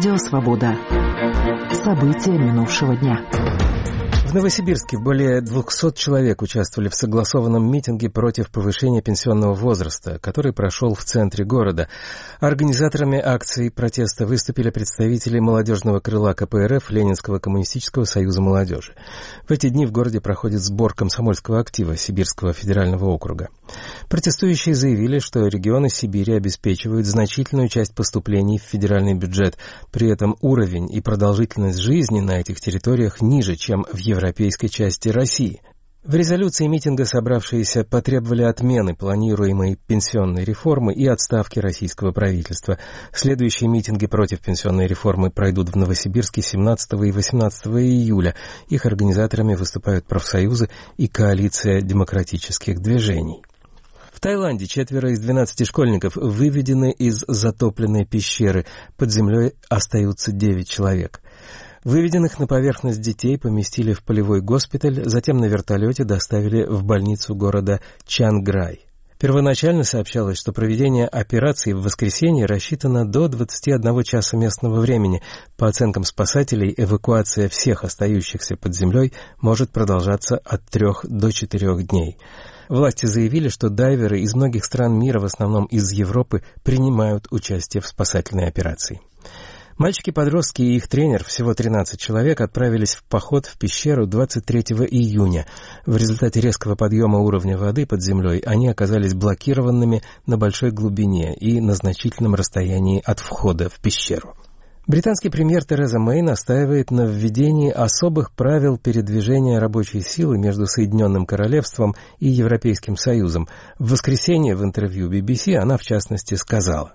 Радио «Свобода». События минувшего дня. В Новосибирске более 200 человек участвовали в согласованном митинге против повышения пенсионного возраста, который прошел в центре города. Организаторами акции протеста выступили представители молодежного крыла КПРФ Ленинского коммунистического союза молодежи. В эти дни в городе проходит сбор комсомольского актива Сибирского федерального округа. Протестующие заявили, что регионы Сибири обеспечивают значительную часть поступлений в федеральный бюджет. При этом уровень и продолжительность жизни на этих территориях ниже, чем в европейской части России. В резолюции митинга собравшиеся потребовали отмены планируемой пенсионной реформы и отставки российского правительства. Следующие митинги против пенсионной реформы пройдут в Новосибирске 17 и 18 июля. Их организаторами выступают профсоюзы и коалиция демократических движений. В Таиланде 4 из 12 школьников выведены из затопленной пещеры. Под землей остаются 9 человек. Выведенных на поверхность детей поместили в полевой госпиталь, затем на вертолете доставили в больницу города Чанграй. Первоначально сообщалось, что проведение операции в воскресенье рассчитано до 21 часа местного времени. По оценкам спасателей, эвакуация всех остающихся под землей может продолжаться от 3 до 4 дней. Власти заявили, что дайверы из многих стран мира, в основном из Европы, принимают участие в спасательной операции. Мальчики-подростки и их тренер, всего 13 человек, отправились в поход в пещеру 23 июня. В результате резкого подъема уровня воды под землей они оказались блокированными на большой глубине и на значительном расстоянии от входа в пещеру. Британский премьер Тереза Мэй настаивает на введении особых правил передвижения рабочей силы между Соединенным Королевством и Европейским Союзом. В воскресенье в интервью BBC она, в частности, сказала: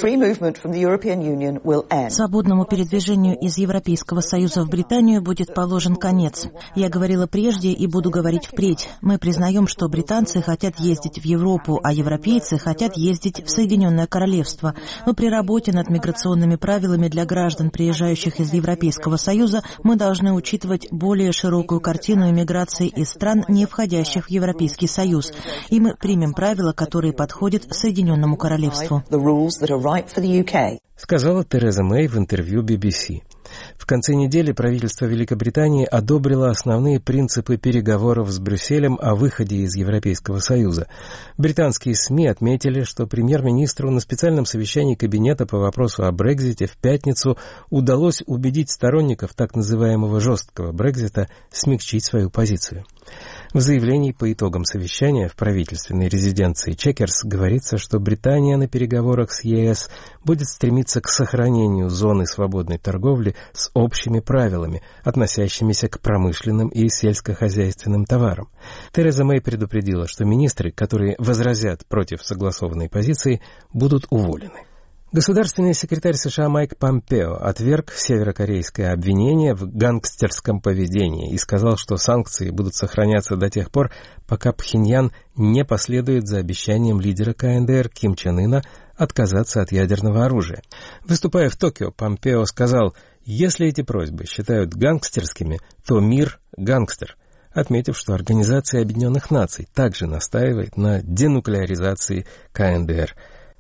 Свободному передвижению из Европейского Союза в Британию будет положен конец. Я говорила прежде и буду говорить впредь. Мы признаем, что британцы хотят ездить в Европу, а европейцы хотят ездить в Соединенное Королевство. Но при работе над миграционными правилами для граждан, приезжающих из Европейского Союза, мы должны учитывать более широкую картину иммиграции из стран, не входящих в Европейский Союз. И мы примем правила, которые подходят Соединенному Королевству. Сказала Тереза Мэй в интервью BBC. В конце недели правительство Великобритании одобрило основные принципы переговоров с Брюсселем о выходе из Европейского Союза. Британские СМИ отметили, что премьер-министру на специальном совещании кабинета по вопросу о Брексите в пятницу удалось убедить сторонников так называемого жесткого Брексита смягчить свою позицию. В заявлении по итогам совещания в правительственной резиденции Чекерс говорится, что Британия на переговорах с ЕС будет стремиться к сохранению зоны свободной торговли с общими правилами, относящимися к промышленным и сельскохозяйственным товарам. Тереза Мэй предупредила, что министры, которые возразят против согласованной позиции, будут уволены. Государственный секретарь США Майк Помпео отверг северокорейское обвинение в гангстерском поведении и сказал, что санкции будут сохраняться до тех пор, пока Пхеньян не последует за обещанием лидера КНДР Ким Чен Ына отказаться от ядерного оружия. Выступая в Токио, Помпео сказал: «Если эти просьбы считают гангстерскими, то мир – гангстер», отметив, что Организация Объединенных Наций также настаивает на денуклеаризации КНДР.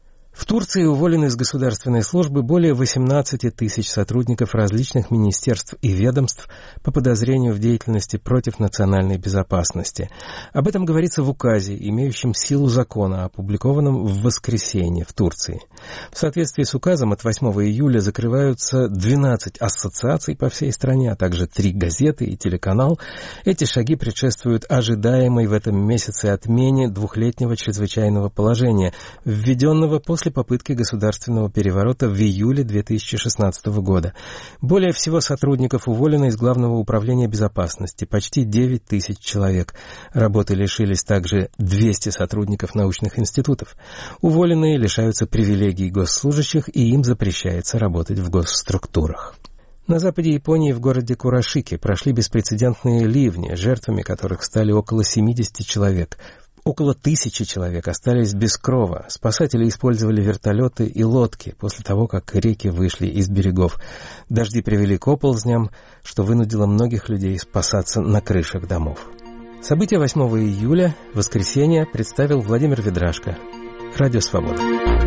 В Турции уволены из государственной службы более 18 тысяч сотрудников различных министерств и ведомств по подозрению в деятельности против национальной безопасности. Об этом говорится в указе, имеющем силу закона, опубликованном в воскресенье в Турции. В соответствии с указом от 8 июля закрываются 12 ассоциаций по всей стране, а также 3 газеты и телеканал. Эти шаги предшествуют ожидаемой в этом месяце отмене двухлетнего чрезвычайного положения, введенного после попытки государственного переворота в июле 2016 года. Более всего сотрудников уволено из Главного управления безопасности, почти 9 тысяч человек. Работы лишились также 200 сотрудников научных институтов. Уволенные лишаются привилегий госслужащих, и им запрещается работать в госструктурах. На западе Японии в городе Курашики прошли беспрецедентные ливни, жертвами которых стали около 70 человек. Около 1000 человек остались без крова. Спасатели использовали вертолеты и лодки после того, как реки вышли из берегов. Дожди привели к оползням, что вынудило многих людей спасаться на крышах домов. События 8 июля, воскресенье, представил Владимир Ведрашко. Радио «Свобода».